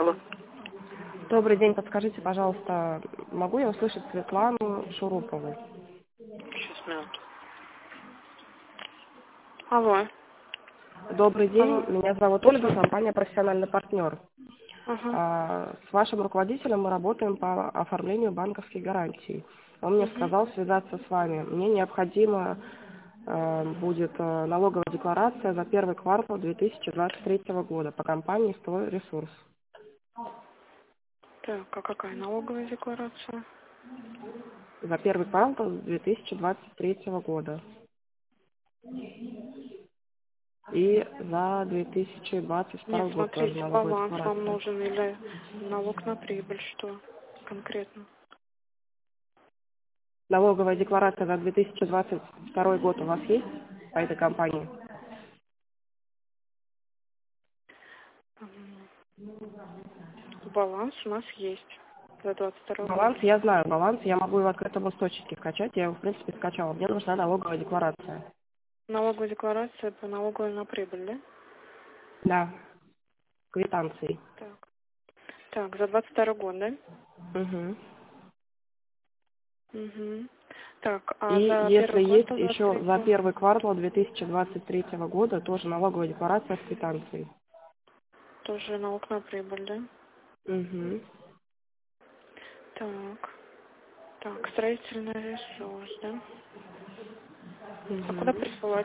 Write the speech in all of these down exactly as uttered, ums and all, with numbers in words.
Алло. Добрый день, подскажите, пожалуйста, могу я услышать Светлану Шурупову? Сейчас, минуту. Алло. Добрый день, Алло. меня зовут Ольга, компания «Профессиональный партнер». Ага. А, С вашим руководителем мы работаем по оформлению банковских гарантий. Он мне Угу. сказал связаться с вами. Мне необходима э, будет э, налоговая декларация за первый квартал две тысячи двадцать третьего года по компании «Строй Ресурс». Так, а какая налоговая декларация? За первый квартал две тысячи двадцать третьего года. И за две тысячи двадцать Нет, второй год тоже смотрите, налоговая баланс вам декларация. нужен или налог на прибыль, что конкретно? Налоговая декларация за две тысячи двадцать второй год у вас есть по этой компании? М, Баланс у нас есть за двадцать второй год. Баланс, я знаю, баланс я могу его в открытом источнике скачать, я его, в принципе, скачала. Мне нужна налоговая декларация. Налоговая декларация по налоговой на прибыль, да? Да, квитанции. Так. Так, за двадцать второй год, да? Угу. Угу. Так, И а за если первый есть квартал двадцать еще за третьего? первый квартал две тысячи двадцать третьего года тоже налоговая декларация с квитанцией. Тоже налог на прибыль, да? Угу. Так. Так, строительный ресурс, да? А куда Угу. присылать?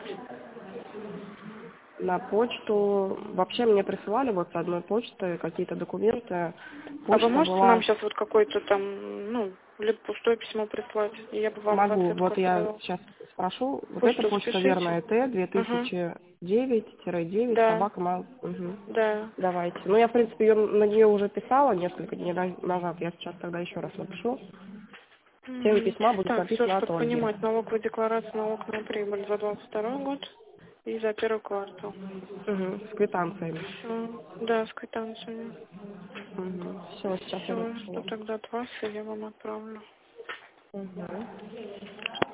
На почту. Вообще мне присылали вот с одной почты какие-то документы. А вы Почта можете нам была... сейчас вот какой-то там, ну, либо пустое письмо прислать, и я бы вам в Могу, ответку вот я отправила. сейчас спрошу. Вот эта Почту почта запишите. верная Т Ага. две тысячи девять девять Да, собака мал. Угу. да. Давайте. Ну, я, в принципе, ее, на нее уже писала несколько дней на- назад. Я сейчас тогда еще раз напишу. В теме Мгм. письма будет Так, все, написано от чтобы Ольги. понимать, налоговая декларация, налог на прибыль за двадцать второй год и за первый квартал. Угу. С квитанциями. Все, да, с квитанциями. Угу. Все, сейчас я Все, напишу жду вам. тогда от вас, и я вам отправлю. Угу.